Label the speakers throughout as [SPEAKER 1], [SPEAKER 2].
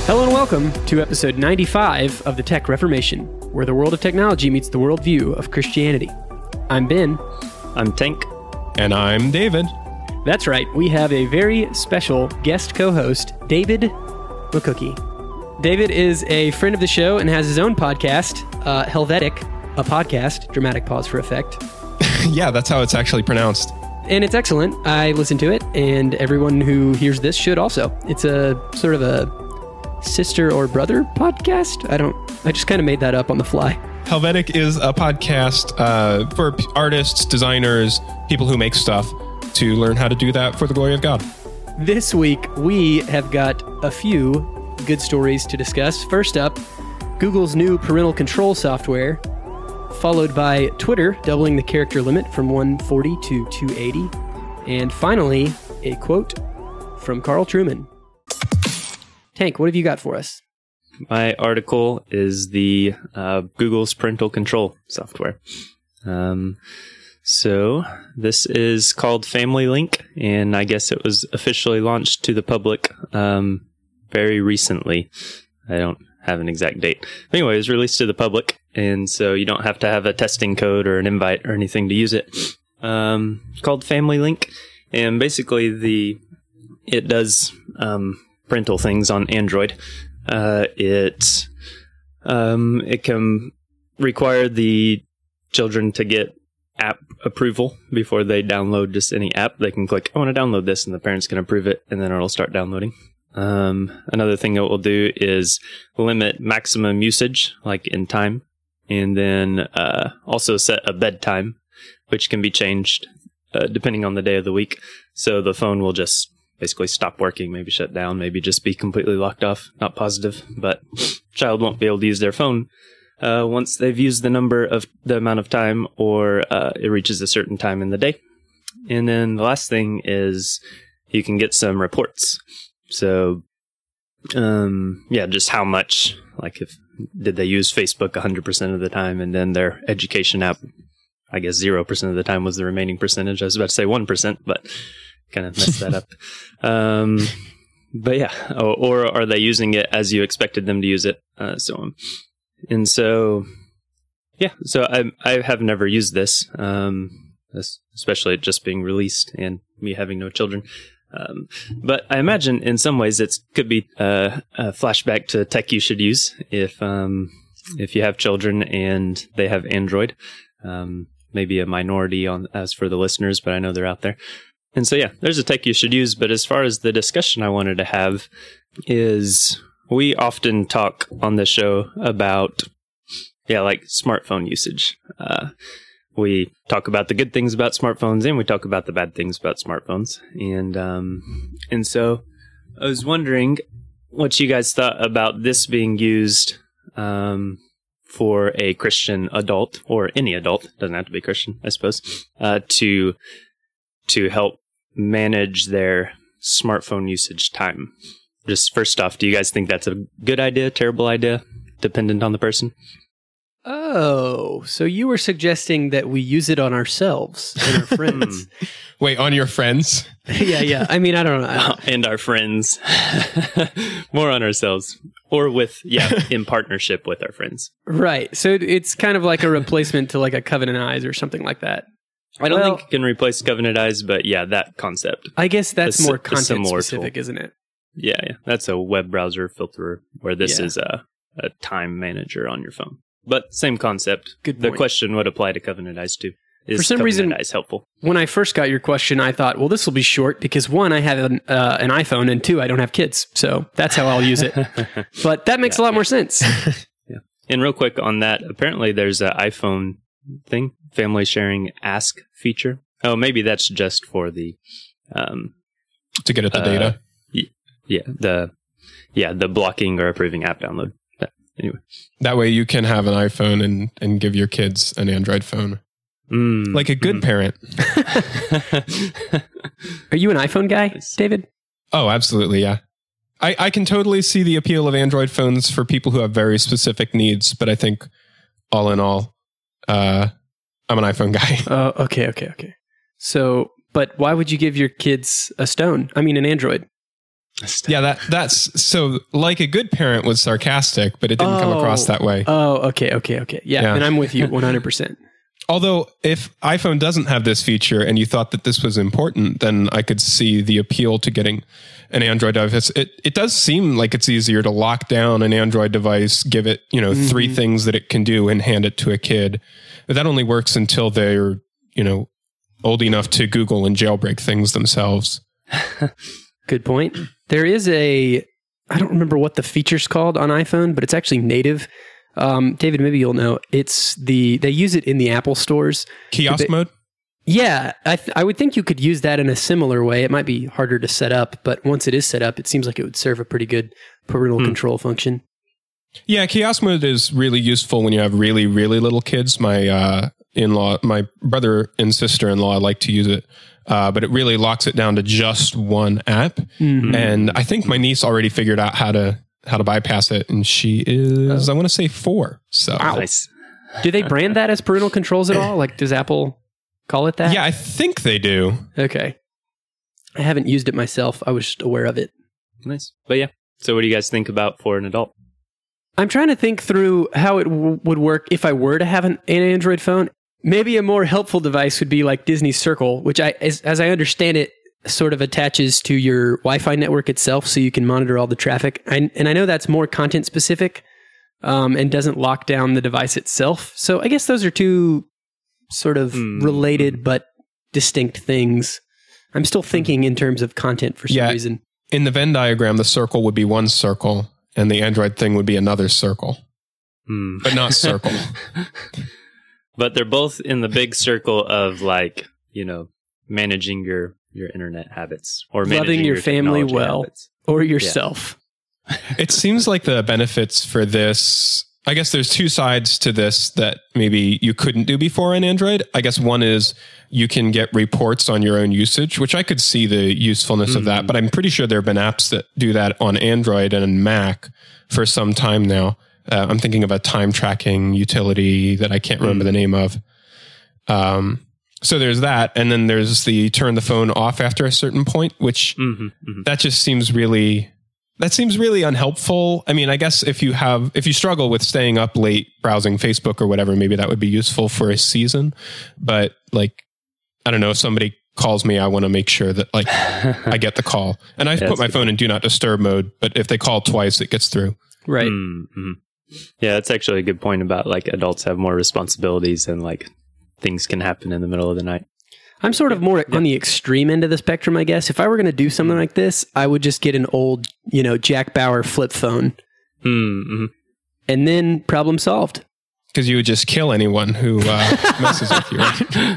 [SPEAKER 1] Hello and welcome to episode 95 of the Tech Reformation, where the world of technology meets the worldview of Christianity. I'm Ben.
[SPEAKER 2] I'm Tank.
[SPEAKER 3] And I'm David.
[SPEAKER 1] That's right, we have a very special guest co-host, David McCookie. David is a friend of the show and has his own podcast, Helvetic, a podcast, dramatic pause for effect.
[SPEAKER 3] Yeah, that's how it's actually pronounced.
[SPEAKER 1] And it's excellent. I listen to it, and everyone who hears this should also. It's a sort of a sister or brother podcast? I just kind of made that up on the fly.
[SPEAKER 3] Helvetic is a podcast for artists, designers, people who make stuff to learn how to do that for the glory of God.
[SPEAKER 1] This week, we have got a few good stories to discuss. First up, Google's new parental control software, followed by Twitter doubling the character limit from 140 to 280. And finally, a quote from Carl Trueman. Tank, what have you got for us?
[SPEAKER 2] My article is the Google's parental control software. So this is called Family Link, and I guess it was officially launched to the public very recently. I don't have an exact date. Anyway, it was released to the public, and so you don't have to have a testing code or an invite or anything to use it. Called Family Link, and basically it does parental things on Android. It can require the children to get app approval before they download just any app. They can click, I want to download this, and the parents can approve it, and then it'll start downloading. Another thing it will do is limit maximum usage, like in time, and then also set a bedtime, which can be changed depending on the day of the week. So the phone will just basically stop working, maybe shut down, maybe just be completely locked off. Not positive, but child won't be able to use their phone once they've used the amount of time, or it reaches a certain time in the day. And then the last thing is you can get some reports. So, just how much, like did they use Facebook 100% of the time, and then their education app, I guess 0% of the time was the remaining percentage. I was about to say 1%, but kind of messed that up. But yeah, or are they using it as you expected them to use it? So on. And so, yeah, so I have never used this, especially it just being released and me having no children. But I imagine in some ways it could be a flashback to tech you should use if you have children and they have Android. Maybe a minority as for the listeners, but I know they're out there. And so, yeah, there's a tech you should use. But as far as the discussion I wanted to have is we often talk on the show about, like smartphone usage. We talk about the good things about smartphones, and we talk about the bad things about smartphones. And so I was wondering what you guys thought about this being used for a Christian adult, or any adult, doesn't have to be Christian, I suppose, to help manage their smartphone usage time. Just first off, do you guys think that's a good idea, terrible idea, dependent on the person?
[SPEAKER 1] Oh, so you were suggesting that we use it on ourselves and our friends.
[SPEAKER 3] Wait, on your friends?
[SPEAKER 1] Yeah. I mean, I don't know.
[SPEAKER 2] And our friends. More on ourselves. Or in partnership with our friends.
[SPEAKER 1] Right. So it's kind of like a replacement to like a Covenant Eyes or something like that.
[SPEAKER 2] I don't think it can replace Covenant Eyes, but yeah, that concept.
[SPEAKER 1] I guess that's more content specific, isn't it?
[SPEAKER 2] Yeah. That's a web browser filter, where this is a time manager on your phone. But same concept.
[SPEAKER 1] Good point.
[SPEAKER 2] The question would apply to Covenant Eyes too.
[SPEAKER 1] For some reason,
[SPEAKER 2] Eyes helpful?
[SPEAKER 1] When I first got your question, I thought, well, this will be short because one, I have an iPhone, and two, I don't have kids. So that's how I'll use it. But that makes a lot more sense.
[SPEAKER 2] Yeah. And real quick on that, apparently there's an iPhone thing, family sharing ask feature. Oh, maybe that's just for the
[SPEAKER 3] to get at the data.
[SPEAKER 2] The blocking or approving app download. Anyway,
[SPEAKER 3] that way you can have an iPhone and give your kids an Android phone. Like a good parent.
[SPEAKER 1] Are you an iPhone guy, David?
[SPEAKER 3] Oh, absolutely, yeah. I can totally see the appeal of Android phones for people who have very specific needs, but I think all in all, I'm an iPhone guy.
[SPEAKER 1] Oh, okay. So, but why would you give your kids an Android?
[SPEAKER 3] Yeah, that's so like a good parent was sarcastic, but it didn't come across that way.
[SPEAKER 1] Oh, okay. Yeah, and I'm with you 100%.
[SPEAKER 3] Although if iPhone doesn't have this feature and you thought that this was important, then I could see the appeal to getting an Android device. It does seem like it's easier to lock down an Android device, give it, 3 things that it can do and hand it to a kid. But that only works until they're, old enough to Google and jailbreak things themselves.
[SPEAKER 1] Good point. There is I don't remember what the feature's called on iPhone, but it's actually native. David, maybe you'll know. They use it in the Apple stores.
[SPEAKER 3] Kiosk mode?
[SPEAKER 1] Yeah, I would think you could use that in a similar way. It might be harder to set up, but once it is set up, it seems like it would serve a pretty good parental control function.
[SPEAKER 3] Yeah, kiosk mode is really useful when you have really, really little kids. My my brother and sister-in-law like to use it. But it really locks it down to just one app. Mm-hmm. And I think my niece already figured out how to bypass it. And she is, I want to say 4. So
[SPEAKER 2] nice.
[SPEAKER 1] Do they brand that as parental controls at all? Like, does Apple call it that?
[SPEAKER 3] Yeah, I think they do.
[SPEAKER 1] Okay. I haven't used it myself. I was just aware of it.
[SPEAKER 2] Nice. But yeah. So what do you guys think about for an adult?
[SPEAKER 1] I'm trying to think through how it would work if I were to have an Android phone. Maybe a more helpful device would be like Disney Circle, which as I understand it, sort of attaches to your Wi-Fi network itself, so you can monitor all the traffic. And I know that's more content specific and doesn't lock down the device itself. So I guess those are 2 sort of related but distinct things. I'm still thinking in terms of content for some reason.
[SPEAKER 3] In the Venn diagram, the circle would be one circle, and the Android thing would be another circle, but not circle.
[SPEAKER 2] But they're both in the big circle of managing your internet habits or
[SPEAKER 1] loving your family well
[SPEAKER 2] habits.
[SPEAKER 1] Or yourself.
[SPEAKER 3] Yeah. It seems like the benefits for this, I guess there's 2 sides to this that maybe you couldn't do before on Android. I guess one is you can get reports on your own usage, which I could see the usefulness of that, but I'm pretty sure there have been apps that do that on Android and Mac for some time now. I'm thinking of a time tracking utility that I can't remember the name of. So there's that. And then there's the turn the phone off after a certain point, which that just seems really unhelpful. I mean, I guess if you struggle with staying up late browsing Facebook or whatever, maybe that would be useful for a season. But I don't know, if somebody calls me, I want to make sure that I get the call. And I've put my phone in do not disturb mode, but if they call twice, it gets through.
[SPEAKER 1] Right.
[SPEAKER 2] Mm-hmm. Yeah, that's actually a good point about adults have more responsibilities and things can happen in the middle of the night.
[SPEAKER 1] I'm sort of more on the extreme end of the spectrum, I guess. If I were going to do something like this, I would just get an old, Jack Bauer flip phone. Mm-hmm. And then problem solved.
[SPEAKER 3] Because you would just kill anyone who messes with you.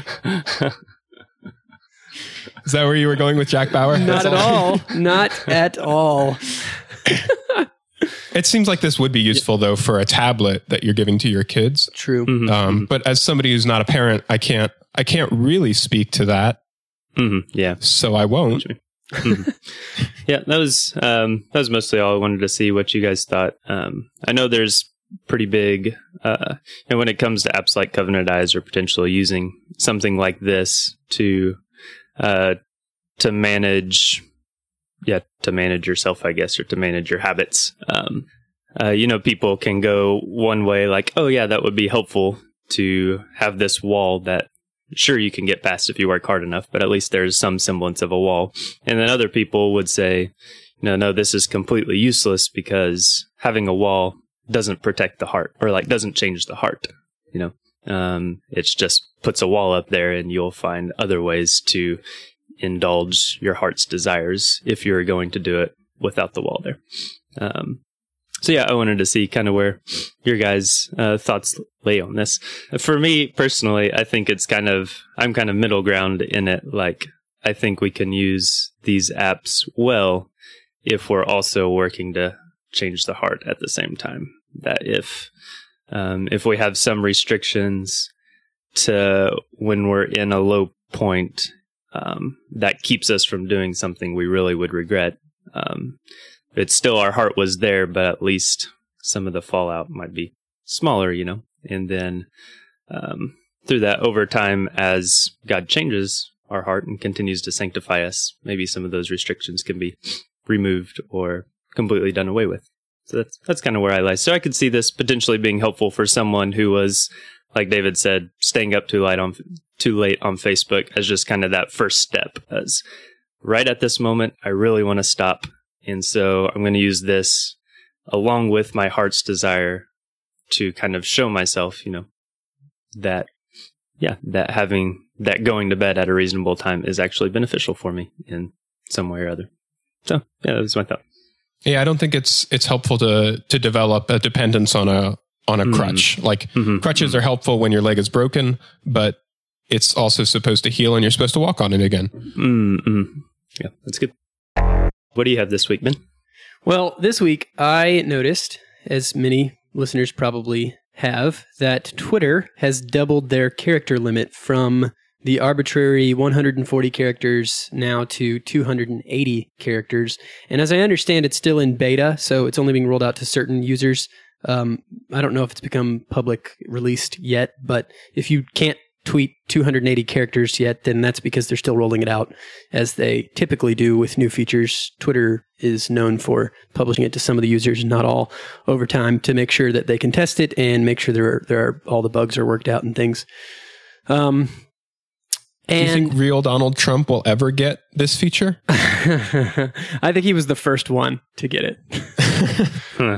[SPEAKER 3] Is that where you were going with Jack Bauer?
[SPEAKER 1] Not at all. Not at all.
[SPEAKER 3] It seems like this would be useful, though, for a tablet that you're giving to your kids.
[SPEAKER 1] True.
[SPEAKER 3] But as somebody who's not a parent, I can't really speak to that.
[SPEAKER 2] Yeah.
[SPEAKER 3] So I won't.
[SPEAKER 2] Yeah, that was mostly all I wanted to see what you guys thought. I know there's pretty big, and when it comes to apps like Covenant Eyes or potentially using something like this to manage yourself, I guess, or to manage your habits. People can go one way, oh yeah, that would be helpful to have this wall that sure you can get past if you work hard enough, but at least there's some semblance of a wall. And then other people would say, no, this is completely useless because having a wall doesn't protect the heart or doesn't change the heart. It's just puts a wall up there and you'll find other ways to indulge your heart's desires if you're going to do it without the wall there. So yeah, I wanted to see kind of where your guys' thoughts lay on this. For me personally, I think I'm kind of middle ground in it. I think we can use these apps well if we're also working to change the heart at the same time. That if we have some restrictions to when we're in a low point, that keeps us from doing something we really would regret. It's still our heart was there, but at least some of the fallout might be smaller, and then through that over time, as God changes our heart and continues to sanctify us, maybe some of those restrictions can be removed or completely done away with. So that's kind of where I lie. So I could see this potentially being helpful for someone who was, like David said, staying up too late on Facebook as just kind of that first step. As right at this moment, I really want to stop. And so I'm going to use this along with my heart's desire to kind of show myself, that having that going to bed at a reasonable time is actually beneficial for me in some way or other. So yeah, that's my thought.
[SPEAKER 3] Yeah, I don't think it's helpful to develop a dependence on a crutch. Like crutches are helpful when your leg is broken, but it's also supposed to heal and you're supposed to walk on it again.
[SPEAKER 2] Yeah, that's good. What do you have this week, Ben?
[SPEAKER 1] Well, this week I noticed, as many listeners probably have, that Twitter has doubled their character limit from the arbitrary 140 characters now to 280 characters. And as I understand, it's still in beta, so it's only being rolled out to certain users. I don't know if it's become public released yet, but if you can't tweet 280 characters yet, then that's because they're still rolling it out, as they typically do with new features. Twitter is known for publishing it to some of the users, not all, over time to make sure that they can test it and make sure there are all the bugs are worked out and things.
[SPEAKER 3] Do you think real Donald Trump will ever get this feature?
[SPEAKER 1] I think he was the first one to get it.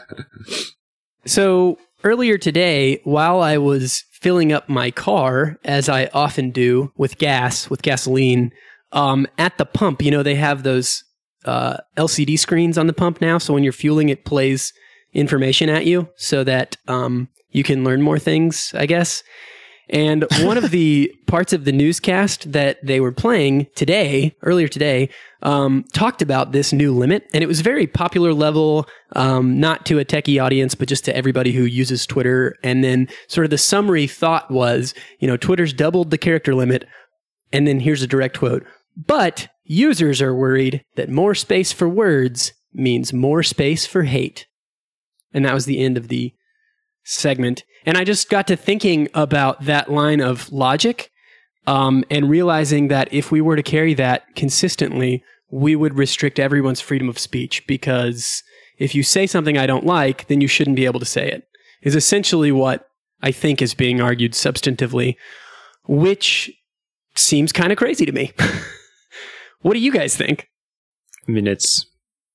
[SPEAKER 1] So earlier today, while I was filling up my car, as I often do with gasoline, at the pump, they have those LCD screens on the pump now. So when you're fueling, it plays information at you so that you can learn more things, I guess. And one of the parts of the newscast that they were playing earlier today, talked about this new limit. And it was very popular level, not to a techie audience, but just to everybody who uses Twitter. And then sort of the summary thought was, Twitter's doubled the character limit. And then here's a direct quote. But users are worried that more space for words means more space for hate. And that was the end of the segment. And I just got to thinking about that line of logic, and realizing that if we were to carry that consistently, we would restrict everyone's freedom of speech, because if you say something I don't like, then you shouldn't be able to say it, is essentially what I think is being argued substantively, which seems kind of crazy to me. What do you guys think?
[SPEAKER 2] I mean, it's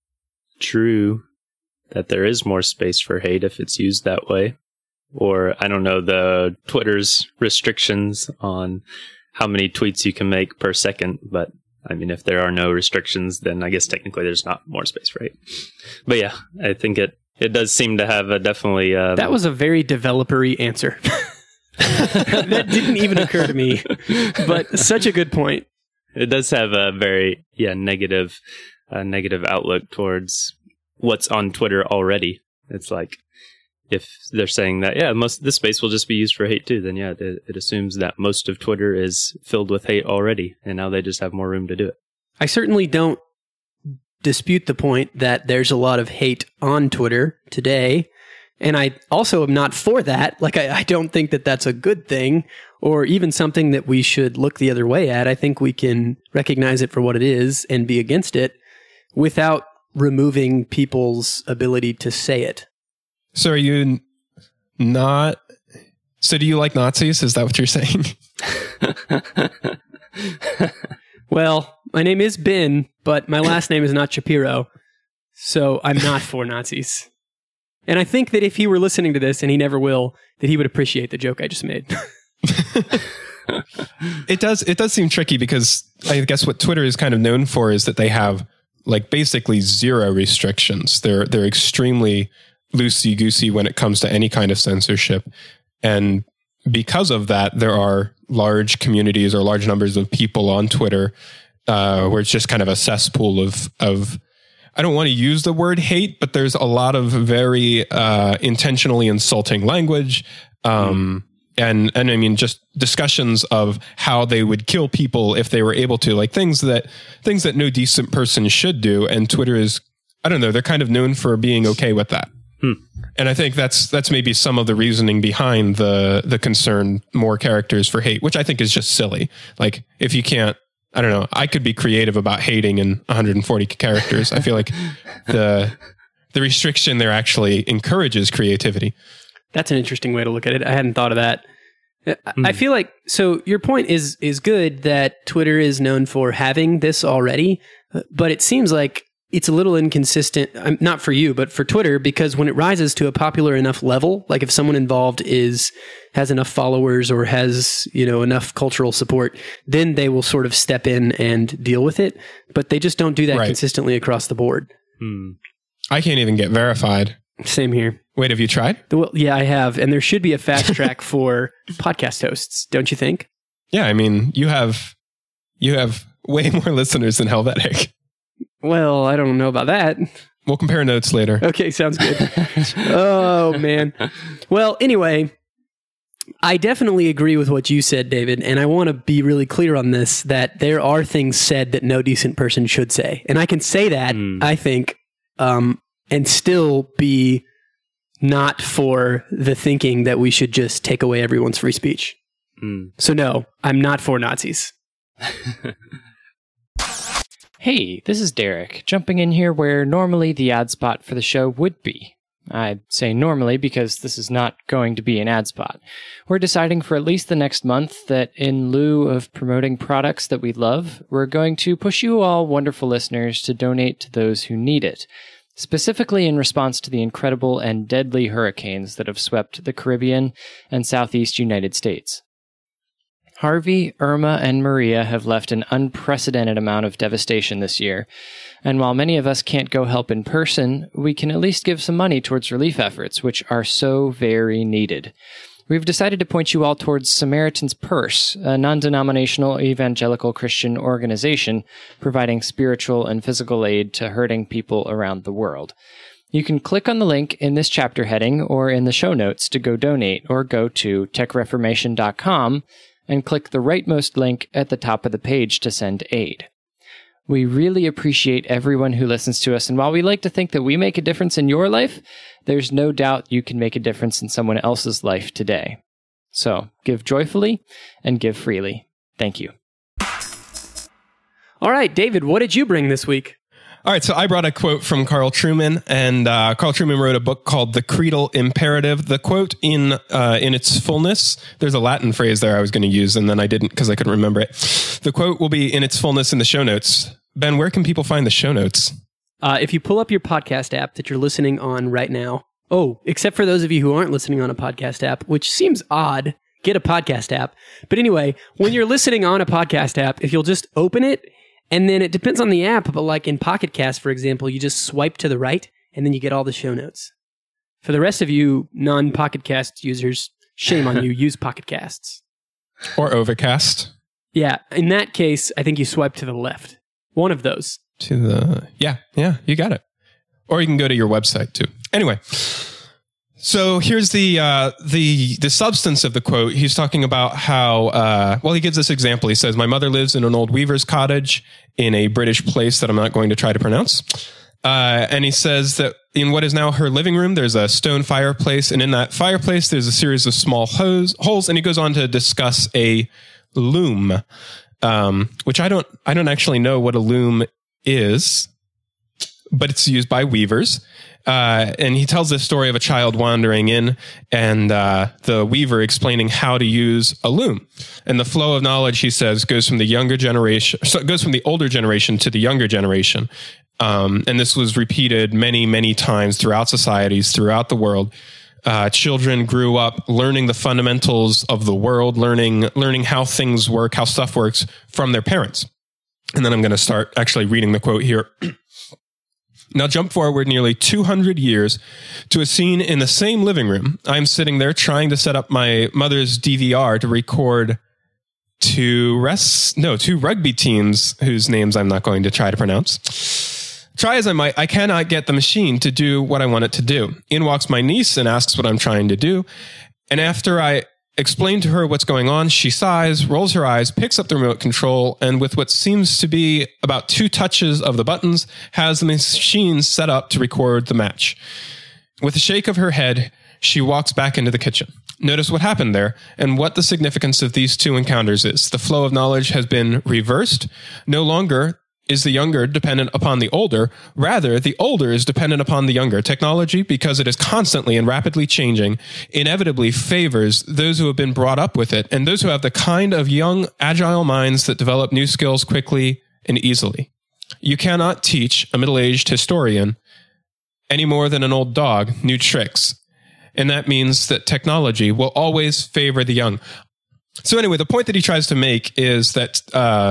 [SPEAKER 2] true that there is more space for hate if it's used that way. Or, I don't know, the Twitter's restrictions on how many tweets you can make per second. But, I mean, if there are no restrictions, then I guess technically there's not more space for hate. But yeah, I think it does seem to have a definitely...
[SPEAKER 1] that was a very developer-y answer. That didn't even occur to me. But such a good point.
[SPEAKER 2] It does have a very, negative outlook towards what's on Twitter already. It's like, if they're saying that, most of this space will just be used for hate too, then it assumes that most of Twitter is filled with hate already, and now they just have more room to do it.
[SPEAKER 1] I certainly don't dispute the point that there's a lot of hate on Twitter today, and I also am not for that. Like, I don't think that that's a good thing, or even something that we should look the other way at. I think we can recognize it for what it is and be against it without removing people's ability to say it.
[SPEAKER 3] So are you not... So do you like Nazis? Is that what you're saying?
[SPEAKER 1] Well, my name is Ben, but my last name is not Shapiro. So I'm not for Nazis. And I think that if he were listening to this, and he never will, that he would appreciate the joke I just made.
[SPEAKER 3] It does seem tricky, because I guess what Twitter is kind of known for is that they have basically zero restrictions. They're extremely loosey-goosey when it comes to any kind of censorship. And because of that, there are large communities or large numbers of people on Twitter where it's just kind of a cesspool of I don't want to use the word hate, but there's a lot of very intentionally insulting language. And I mean, just discussions of how they would kill people if they were able to, like things that no decent person should do. And Twitter is, I don't know, they're kind of known for being okay with that. And I think that's maybe some of the reasoning behind the concern, more characters for hate, which I think is just silly. Like, if you can't I don't know. I could be creative about hating in 140 characters. I feel like the restriction there actually encourages creativity.
[SPEAKER 1] That's an interesting way to look at it. I hadn't thought of that. I feel like, so your point is good that Twitter is known for having this already, but it seems like it's a little inconsistent, not for you, but for Twitter, because when it rises to a popular enough level, like if someone involved has enough followers or has, enough cultural support, then they will sort of step in and deal with it. But they just don't do that consistently across the board.
[SPEAKER 3] I can't even get verified.
[SPEAKER 1] Same here.
[SPEAKER 3] Wait, have you tried?
[SPEAKER 1] Well, yeah, I have. And there should be a fast track for podcast hosts, don't you think?
[SPEAKER 3] Yeah, I mean, you have way more listeners than Helvetic.
[SPEAKER 1] Well, I don't know about that.
[SPEAKER 3] We'll compare notes later.
[SPEAKER 1] Okay, sounds good. Oh, man. Well, anyway, I definitely agree with what you said, David, and I want to be really clear on this, that there are things said that no decent person should say. And I can say that, I think, and still be not for the thinking that we should just take away everyone's free speech. So no, I'm not for Nazis.
[SPEAKER 4] Hey, this is Derek, jumping in here where normally the ad spot for the show would be. I say normally because this is not going to be an ad spot. We're deciding for at least the next month that in lieu of promoting products that we love, we're going to push you all wonderful listeners to donate to those who need it, specifically in response to the incredible and deadly hurricanes that have swept the Caribbean and Southeast United States. Harvey, Irma, and Maria have left an unprecedented amount of devastation this year, and while many of us can't go help in person, we can at least give some money towards relief efforts, which are so very needed. We've decided to point you all towards Samaritan's Purse, a non-denominational evangelical Christian organization providing spiritual and physical aid to hurting people around the world. You can click on the link in this chapter heading or in the show notes to go donate, or go to techreformation.com and click the rightmost link at the top of the page to send aid. We really appreciate everyone who listens to us, and while we like to think that we make a difference in your life, there's no doubt you can make a difference in someone else's life today. So, give joyfully and give freely. Thank you.
[SPEAKER 1] All right, David, what did you bring this week?
[SPEAKER 3] All right, so I brought a quote from Carl Trueman, and Carl Trueman wrote a book called The Creedal Imperative. The quote in its fullness, there's a Latin phrase there I was going to use, and then I didn't because I couldn't remember it. The quote will be in its fullness in the show notes. Ben, where can people find the show notes?
[SPEAKER 1] If you pull up your podcast app that you're listening on right now, except for those of you who aren't listening on a podcast app, which seems odd, get a podcast app. But anyway, when you're listening on a podcast app, if you'll just open it, and then it depends on the app, but like in Pocket Cast, for example, you just swipe to the right, and then you get all the show notes. For the rest of you non-Pocket Cast users, shame on you, use Pocket Casts.
[SPEAKER 3] Or Overcast.
[SPEAKER 1] Yeah, in that case, I think you swipe to the left. One of those.
[SPEAKER 3] Yeah, you got it. Or you can go to your website too. Anyway, so here's the substance of the quote. He's talking about how, he gives this example. He says, my mother lives in an old weaver's cottage in a British place that I'm not going to try to pronounce. And he says that in what is now her living room, there's a stone fireplace. And in that fireplace, there's a series of small holes. And he goes on to discuss a loom, which I don't actually know what a loom is, but it's used by weavers. And he tells this story of a child wandering in and the weaver explaining how to use a loom. And the flow of knowledge, he says, goes from the older generation to the younger generation. And this was repeated many, many times throughout societies, throughout the world. Children grew up learning the fundamentals of the world, learning how things work, how stuff works from their parents. And then I'm going to start actually reading the quote here. Now jump forward nearly 200 years to a scene in the same living room. I'm sitting there trying to set up my mother's DVR to record two rugby teams whose names I'm not going to try to pronounce. Try as I might, I cannot get the machine to do what I want it to do. In walks my niece and asks what I'm trying to do. And after I explain to her what's going on, she sighs, rolls her eyes, picks up the remote control, and with what seems to be about 2 touches of the buttons, has the machine set up to record the match. With a shake of her head, she walks back into the kitchen. Notice what happened there and what the significance of these two encounters is. The flow of knowledge has been reversed. No longer is the younger dependent upon the older. Rather, the older is dependent upon the younger. Technology, because it is constantly and rapidly changing, inevitably favors those who have been brought up with it and those who have the kind of young, agile minds that develop new skills quickly and easily. You cannot teach a middle-aged historian any more than an old dog new tricks. And that means that technology will always favor the young. So anyway, the point that he tries to make is that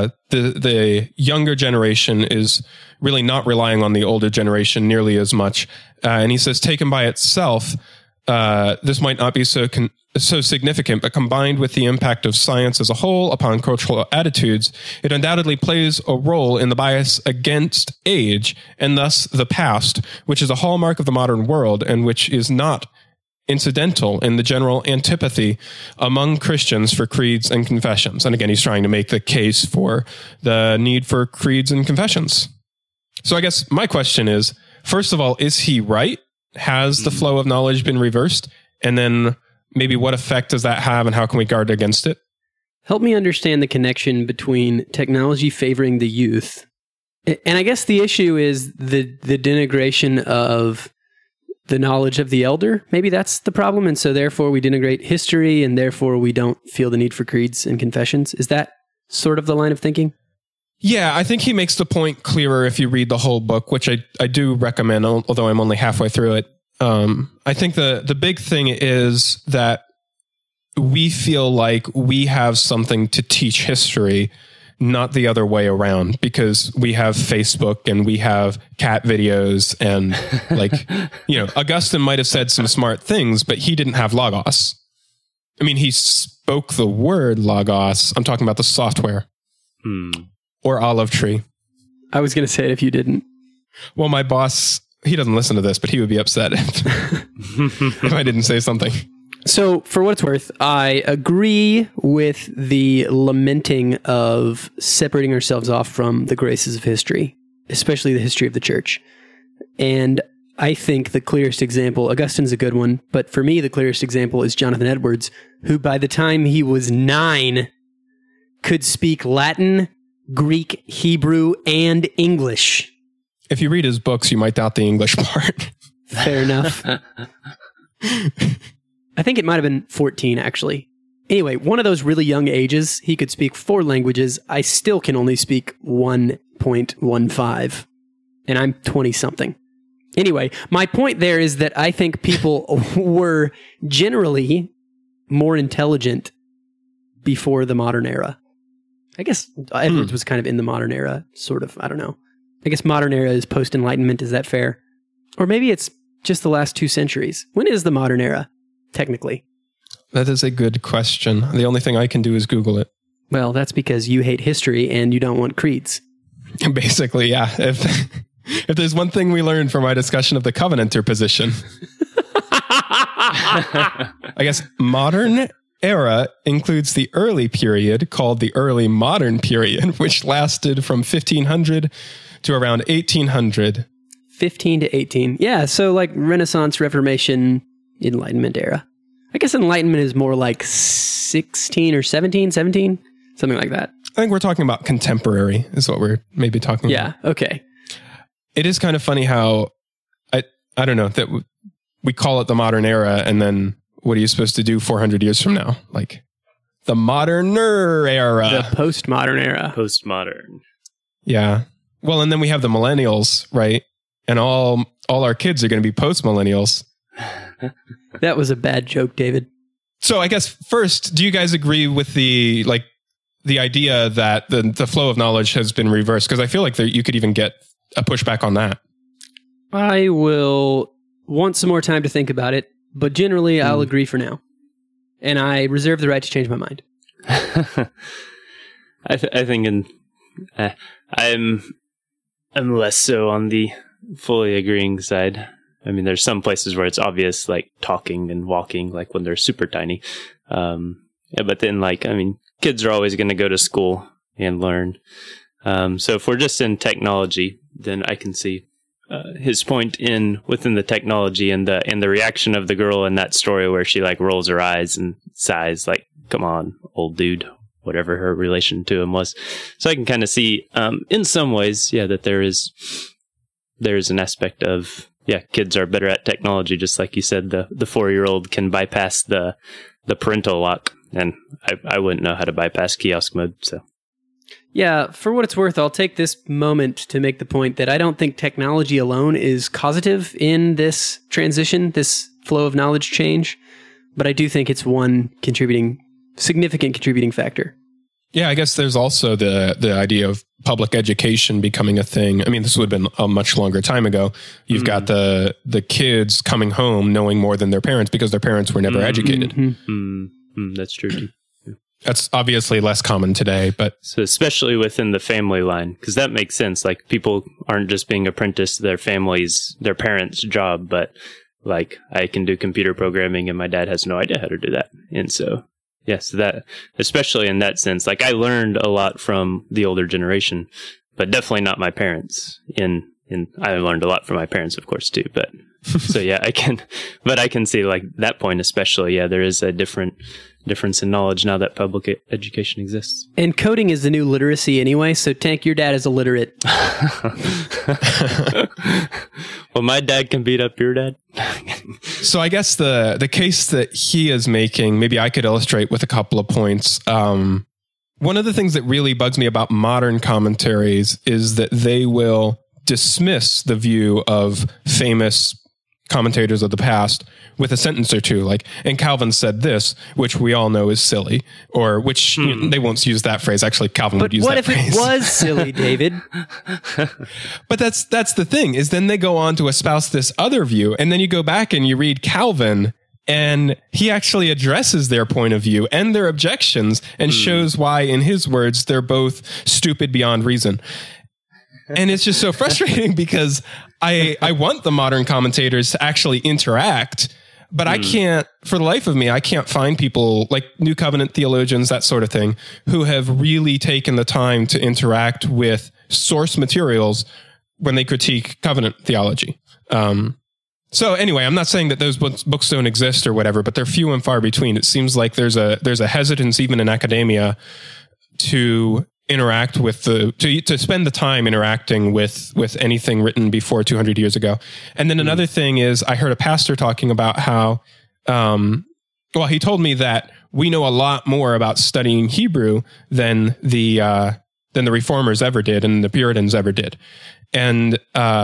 [SPEAKER 3] the younger generation is really not relying on the older generation nearly as much. And he says, taken by itself, this might not be so significant, but combined with the impact of science as a whole upon cultural attitudes, it undoubtedly plays a role in the bias against age and thus the past, which is a hallmark of the modern world and which is not incidental in the general antipathy among Christians for creeds and confessions. And again, he's trying to make the case for the need for creeds and confessions. So I guess my question is, first of all, is he right? Has the flow of knowledge been reversed? And then maybe what effect does that have and how can we guard against it?
[SPEAKER 1] Help me understand the connection between technology favoring the youth. And I guess the issue is the denigration of the knowledge of the elder. Maybe that's the problem. And so therefore we denigrate history and therefore we don't feel the need for creeds and confessions. Is that sort of the line of thinking?
[SPEAKER 3] Yeah, I think he makes the point clearer if you read the whole book, which I do recommend, although I'm only halfway through it. I think the big thing is that we feel like we have something to teach history, not the other way around, because we have Facebook and we have cat videos and Augustine might have said some smart things, but he didn't have Logos. I mean, he spoke the word Logos. I'm talking about the software. Or Olive Tree.
[SPEAKER 1] I was going to say it if you didn't.
[SPEAKER 3] Well, my boss, he doesn't listen to this, but he would be upset if I didn't say something.
[SPEAKER 1] So, for what it's worth, I agree with the lamenting of separating ourselves off from the graces of history, especially the history of the church. And I think the clearest example, Augustine's a good one, but for me, the clearest example is Jonathan Edwards, who by the time he was 9 could speak Latin, Greek, Hebrew, and English.
[SPEAKER 3] If you read his books, you might doubt the English part.
[SPEAKER 1] Fair enough. I think it might have been 14, actually. Anyway, one of those really young ages, he could speak 4 languages. I still can only speak 1.15, and I'm 20-something. Anyway, my point there is that I think people were generally more intelligent before the modern era. I guess Edwards was kind of in the modern era, sort of. I don't know. I guess modern era is post-Enlightenment. Is that fair? Or maybe it's just the last 2 centuries. When is the modern era, technically?
[SPEAKER 3] That is a good question. The only thing I can do is Google it.
[SPEAKER 1] Well, that's because you hate history and you don't want creeds.
[SPEAKER 3] Basically, yeah. If there's one thing we learned from our discussion of the Covenanter position, I guess modern era includes the early period called the early modern period, which lasted from 1500 to around 1800.
[SPEAKER 1] 15 to 18. Yeah, so like Renaissance, Reformation, Enlightenment era. I guess Enlightenment is more like 16 or 17, something like that.
[SPEAKER 3] I think we're talking about contemporary is what we're maybe talking about.
[SPEAKER 1] Yeah, okay.
[SPEAKER 3] It is kind of funny how, I don't know, that we call it the modern era and then what are you supposed to do 400 years from now? Like the moderner era.
[SPEAKER 1] The postmodern era.
[SPEAKER 2] Postmodern.
[SPEAKER 3] Yeah. Well, and then we have the millennials, right? And all our kids are going to be post-millennials.
[SPEAKER 1] That was a bad joke, David.
[SPEAKER 3] So I guess first, do you guys agree with the idea that the flow of knowledge has been reversed? Because I feel like you could even get a pushback on that.
[SPEAKER 1] I will want some more time to think about it, but generally I'll agree for now. And I reserve the right to change my mind.
[SPEAKER 2] I think I'm less so on the fully agreeing side. I mean, there's some places where it's obvious, like talking and walking, like when they're super tiny. But then, kids are always going to go to school and learn. So if we're just in technology, then I can see his point within the technology and the reaction of the girl in that story where she like rolls her eyes and sighs like, "Come on, old dude," whatever her relation to him was. So I can kind of see, in some ways, that there's an aspect of, kids are better at technology, just like you said. The 4-year-old can bypass the parental lock, and I wouldn't know how to bypass kiosk mode. So,
[SPEAKER 1] yeah, for what it's worth, I'll take this moment to make the point that I don't think technology alone is causative in this transition, this flow of knowledge change, but I do think it's one significant contributing factor.
[SPEAKER 3] Yeah, I guess there's also the idea of public education becoming a thing. I mean, this would have been a much longer time ago. You've got the kids coming home knowing more than their parents because their parents were never educated.
[SPEAKER 2] That's true too.
[SPEAKER 3] That's obviously less common today, but
[SPEAKER 2] so especially within the family line, because that makes sense. Like, people aren't just being apprenticed to their parents' job, but like, I can do computer programming and my dad has no idea how to do that. And so, yes, that, especially in that sense, like, I learned a lot from the older generation, but definitely not my parents. I learned a lot from my parents, of course, too. But so I can see like that point, especially. Yeah, there is a difference in knowledge now that public education exists. And
[SPEAKER 1] coding is the new literacy anyway. So Tank, your dad is illiterate.
[SPEAKER 2] Well, my dad can beat up your dad.
[SPEAKER 3] So I guess the case that he is making, maybe I could illustrate with a couple of points. One of the things that really bugs me about modern commentaries is that they will dismiss the view of famous commentators of the past with a sentence or two, like, "And Calvin said this," which we all know is silly, or which they won't use that phrase. Actually, Calvin would use that phrase.
[SPEAKER 1] But what if it was silly, David?
[SPEAKER 3] But that's the thing, is then they go on to espouse this other view, and then you go back and you read Calvin, and he actually addresses their point of view and their objections and shows why, in his words, they're both stupid beyond reason. And it's just so frustrating because I want the modern commentators to actually interact, but I can't, for the life of me, I can't find people like New Covenant theologians, that sort of thing, who have really taken the time to interact with source materials when they critique covenant theology. So anyway, I'm not saying that those books don't exist or whatever, but they're few and far between. It seems like there's a hesitance even in academia to interact with to spend the time interacting with anything written before 200 years ago. And then another thing is, I heard a pastor talking about how, he told me that we know a lot more about studying Hebrew than the Reformers ever did and the Puritans ever did. And,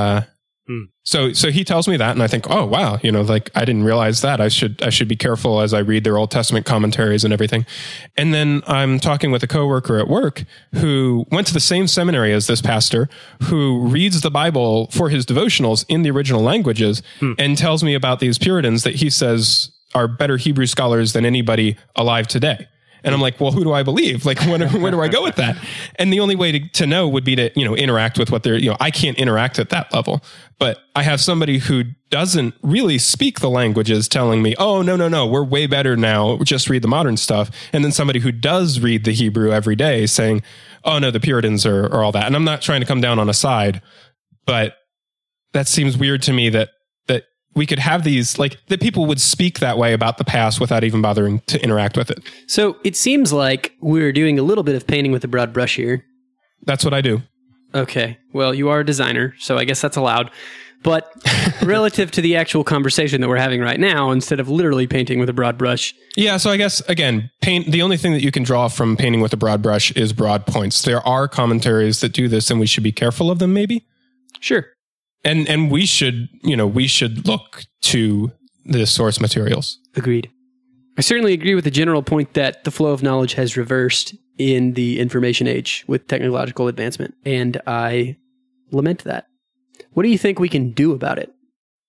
[SPEAKER 3] So he tells me that, and I think, oh wow, like, I didn't realize that. I should be careful as I read their Old Testament commentaries and everything. And then I'm talking with a coworker at work who went to the same seminary as this pastor, who reads the Bible for his devotionals in the original languages, and tells me about these Puritans that he says are better Hebrew scholars than anybody alive today. And I'm like, well, who do I believe? Like, where do I go with that? And the only way to know would be to, interact with what they're, I can't interact at that level, but I have somebody who doesn't really speak the languages telling me, oh, no, we're way better now. Just read the modern stuff. And then somebody who does read the Hebrew every day saying, oh no, the Puritans are all that. And I'm not trying to come down on a side, but that seems weird to me that we could have these, like, that people would speak that way about the past without even bothering to interact with it.
[SPEAKER 1] So it seems like we're doing a little bit of painting with a broad brush here.
[SPEAKER 3] That's what I do.
[SPEAKER 1] Okay. Well, you are a designer, so I guess that's allowed. But relative to the actual conversation that we're having right now, instead of literally painting with a broad brush.
[SPEAKER 3] Yeah, so I guess, again, the only thing that you can draw from painting with a broad brush is broad points. There are commentaries that do this, and we should be careful of them, maybe?
[SPEAKER 1] Sure.
[SPEAKER 3] And we should look to the source materials.
[SPEAKER 1] Agreed. I certainly agree with the general point that the flow of knowledge has reversed in the information age with technological advancement, and I lament that. What do you think we can do about it?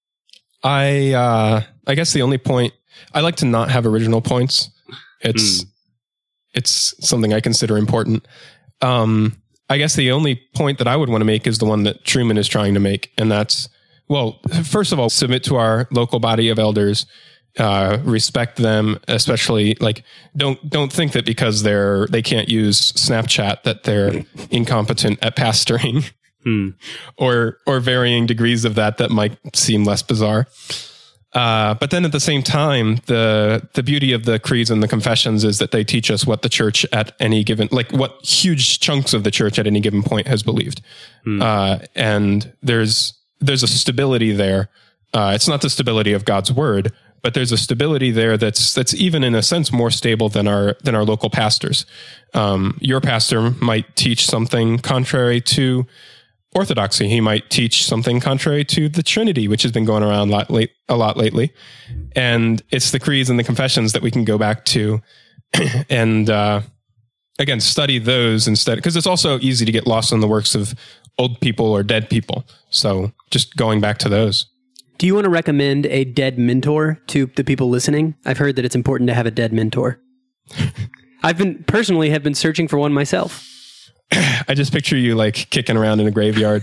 [SPEAKER 3] I guess the only point, I like to not have original points. It's something I consider important. I guess the only point that I would want to make is the one that Truman is trying to make. And that's, well, first of all, submit to our local body of elders, respect them, especially, like, don't think that because they can't use Snapchat that they're incompetent at pastoring. or varying degrees of that might seem less bizarre. But then at the same time, the beauty of the creeds and the confessions is that they teach us what the church at any given, like what huge chunks of the church at any given point has believed. And there's a stability there. It's not the stability of God's word, but there's a stability there that's even in a sense more stable than our local pastors. Your pastor might teach something contrary to orthodoxy. He might teach something contrary to the Trinity, which has been going around a lot lately. And it's the creeds and the confessions that we can go back to and again, study those instead, because it's also easy to get lost in the works of old people or dead people. So just going back to those.
[SPEAKER 1] Do you want to recommend a dead mentor to the people listening? I've heard that it's important to have a dead mentor. I've been searching for one myself.
[SPEAKER 3] I just picture you like kicking around in a graveyard.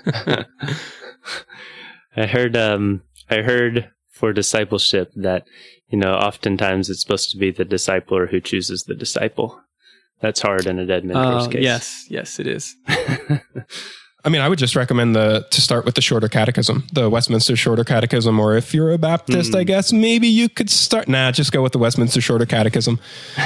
[SPEAKER 2] I heard for discipleship that, oftentimes it's supposed to be the discipler who chooses the disciple. That's hard in a dead mentor's case.
[SPEAKER 1] Yes, it is.
[SPEAKER 3] I mean, I would just recommend to start with the Shorter Catechism, the Westminster Shorter Catechism, or if you're a Baptist, I guess maybe you could just go with the Westminster Shorter Catechism.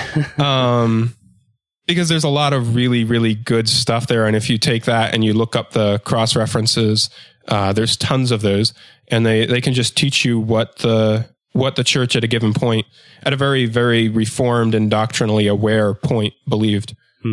[SPEAKER 3] Because there's a lot of really, really good stuff there. And if you take that and you look up the cross references, there's tons of those, and they can just teach you what the church at a given point, at a very, very reformed and doctrinally aware point, believed.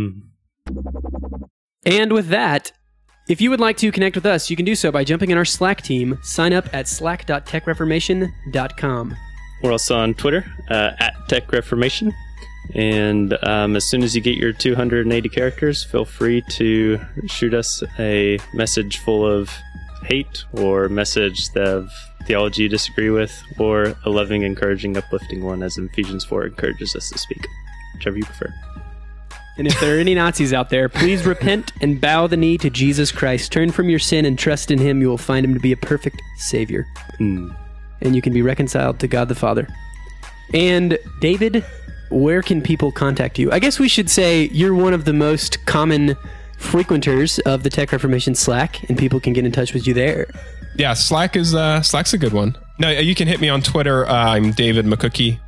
[SPEAKER 1] And with that, if you would like to connect with us, you can do so by jumping in our Slack team. Sign up at slack.techreformation.com.
[SPEAKER 2] We're also on Twitter, at TechReformation. And as soon as you get your 280 characters, feel free to shoot us a message full of hate, or message of theology you disagree with, or a loving, encouraging, uplifting one, as Ephesians 4 encourages us to speak. Whichever you prefer.
[SPEAKER 1] And if there are any Nazis out there, please repent and bow the knee to Jesus Christ. Turn from your sin and trust in him. You will find him to be a perfect Savior. And you can be reconciled to God the Father. And David, where can people contact you? I guess we should say you're one of the most common frequenters of the Tech Reformation Slack, and people can get in touch with you there.
[SPEAKER 3] Yeah, Slack's a good one. No, you can hit me on Twitter. I'm David McCookie,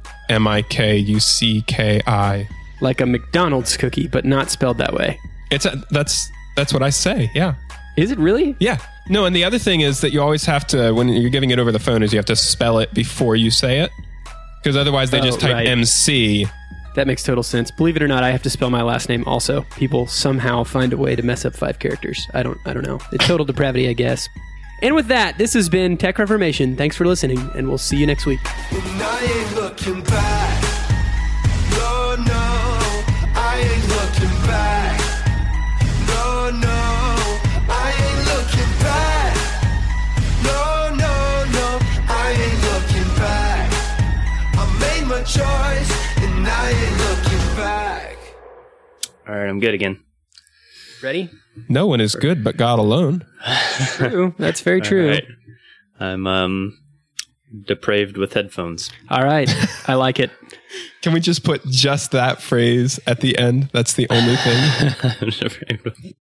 [SPEAKER 3] MIKUCKI.
[SPEAKER 1] Like a McDonald's cookie, but not spelled that way.
[SPEAKER 3] That's what I say. Yeah.
[SPEAKER 1] Is it really?
[SPEAKER 3] Yeah. No, and the other thing is that you always have to, when you're giving it over the phone, is you have to spell it before you say it, because otherwise they just type MC.
[SPEAKER 1] That makes total sense. Believe it or not, I have to spell my last name also. People somehow find a way to mess up 5 characters. I don't know. It's total depravity, I guess. And with that, this has been Tech Reformation. Thanks for listening, and we'll see you next week.
[SPEAKER 5] And I ain't looking back. No, I ain't looking back. No, I ain't looking back. No, I ain't looking back. I made my choice, and I ain't looking back.
[SPEAKER 2] All right, I'm good again.
[SPEAKER 1] Ready?
[SPEAKER 3] No one is good but God alone.
[SPEAKER 1] True. That's very true.
[SPEAKER 2] Right. I'm depraved with headphones.
[SPEAKER 1] All right. I like it.
[SPEAKER 3] Can we just put just that phrase at the end? That's the only thing.
[SPEAKER 2] I'm depraved with